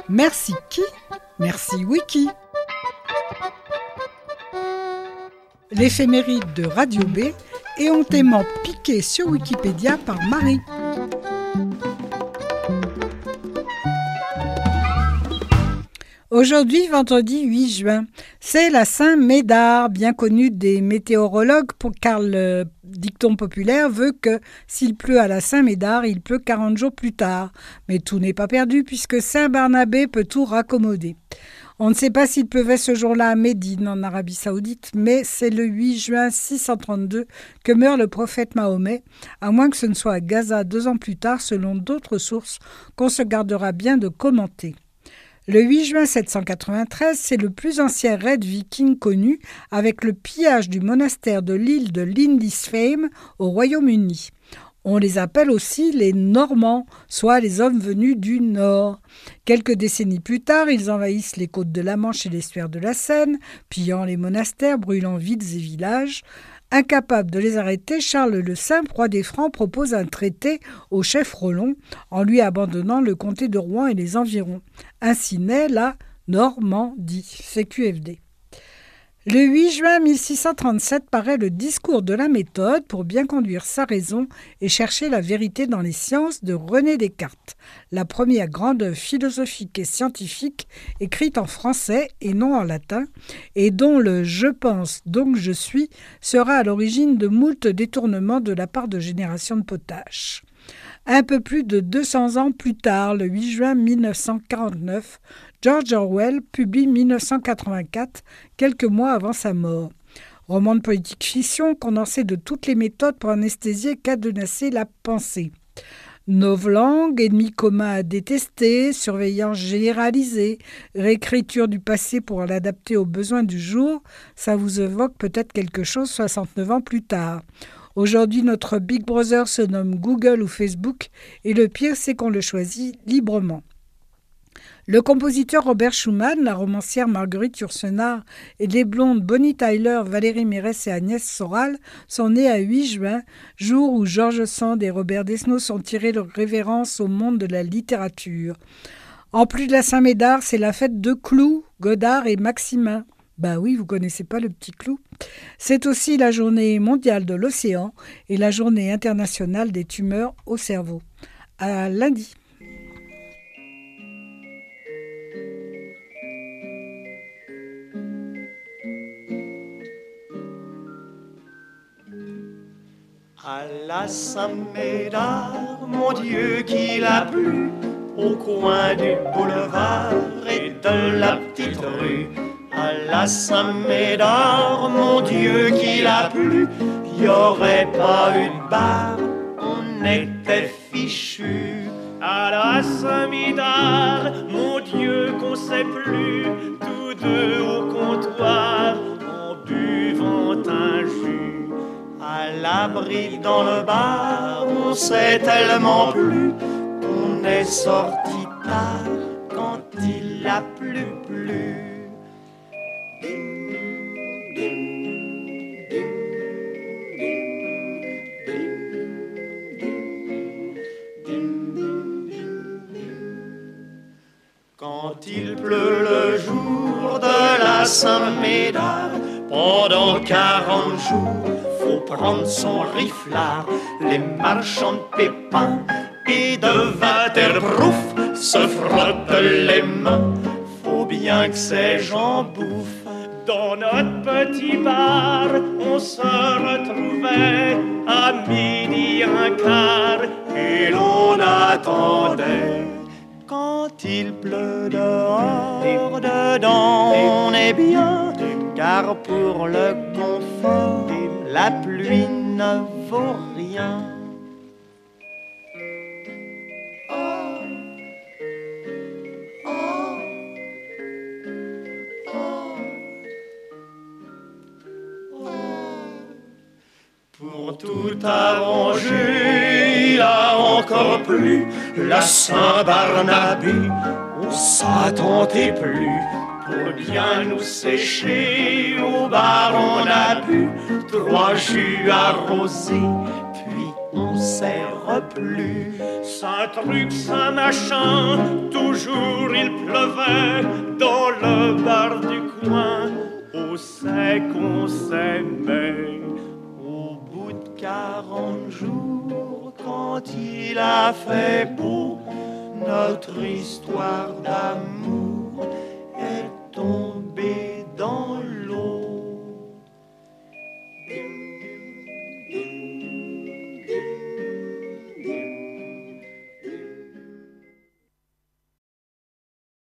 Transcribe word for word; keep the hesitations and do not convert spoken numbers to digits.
Merci qui? Merci Wiki. L'éphéméride de Radio B, éhontément piqué sur Wikipédia par Marie. Aujourd'hui, vendredi huit juin, c'est la Saint-Médard, bien connue des météorologues, pour, car le dicton populaire veut que s'il pleut à la Saint-Médard, il pleut quarante jours plus tard. Mais tout n'est pas perdu puisque Saint-Barnabé peut tout raccommoder. On ne sait pas s'il pleuvait ce jour-là à Médine, en Arabie Saoudite, mais c'est le huit juin six cent trente-deux que meurt le prophète Mahomet, à moins que ce ne soit à Gaza deux ans plus tard, selon d'autres sources qu'on se gardera bien de commenter. Le huit juin sept cent quatre-vingt-treize, c'est le plus ancien raid viking connu, avec le pillage du monastère de l'île de Lindisfarne au Royaume-Uni. On les appelle aussi les Normands, soit les hommes venus du Nord. Quelques décennies plus tard, ils envahissent les côtes de la Manche et l'estuaire de la Seine, pillant les monastères, brûlant villes et villages. Incapable de les arrêter, Charles le Simple, roi des Francs, propose un traité au chef Rollon en lui abandonnant le comté de Rouen et les environs. Ainsi naît la Normandie, C Q F D. Le huit juin mille six cent trente-sept paraît le discours de la méthode pour bien conduire sa raison et chercher la vérité dans les sciences de René Descartes, la première grande œuvre philosophique et scientifique écrite en français et non en latin, et dont le « je pense, donc je suis » sera à l'origine de moult détournements de la part de générations de potaches. Un peu plus de deux cents ans plus tard, le huit juin mille neuf cent quarante-neuf, George Orwell publie mille neuf cent quatre-vingt-quatre, quelques mois avant sa mort. Roman de politique fiction condensé de toutes les méthodes pour anesthésier et cadenasser la pensée. Novlangue, ennemi commun à détester, surveillance généralisée, réécriture du passé pour l'adapter aux besoins du jour, ça vous évoque peut-être quelque chose soixante-neuf ans plus tard. Aujourd'hui, notre Big Brother se nomme Google ou Facebook, et le pire, c'est qu'on le choisit librement. Le compositeur Robert Schumann, la romancière Marguerite Yourcenar et les blondes Bonnie Tyler, Valérie Mérès et Agnès Soral sont nés à huit juin, jour où George Sand et Robert Desnos ont tiré leur révérence au monde de la littérature. En plus de la Saint-Médard, c'est la fête de Clou, Godard et Maximin. Ben oui, vous connaissez pas le petit Clou. C'est aussi la journée mondiale de l'océan et la journée internationale des tumeurs au cerveau. À lundi. À la Saint-Médard, mon Dieu qu'il a plu, au coin du boulevard et de la petite rue. À la Saint-Médard, mon Dieu qu'il a plu, y aurait pas eu de bar, on était fichus. À la Saint-Médard, mon Dieu qu'on sait plus, tous deux au comptoir, en buvant un jus. À l'abri dans le bar, on sait tellement plu qu'on est sorti tard quand il a plu plu. Quand il pleut le jour de la Saint-Médard, pendant quarante jours, faut prendre son riflard, les marchands de pépins et de waterproof se frottent les mains. Faut bien que ces gens bouffent. Dans notre petit bar, on se retrouvait à midi un quart et l'on attendait. Quand il pleut dehors, dedans on est bien, car pour le confort, la pluie ne vaut rien. Oh, oh, oh, oh. Pour tout arranger, il a encore plu la Saint-Barnabé, on s'attendait plus. Pour bien nous sécher, au bar on a bu trois jus arrosés, puis on serre plus. Ça truc, ça machin, toujours il pleuvait dans le bar du coin. On sait qu'on s'aimait. Au bout de quarante jours, quand il a fait beau, notre histoire d'amour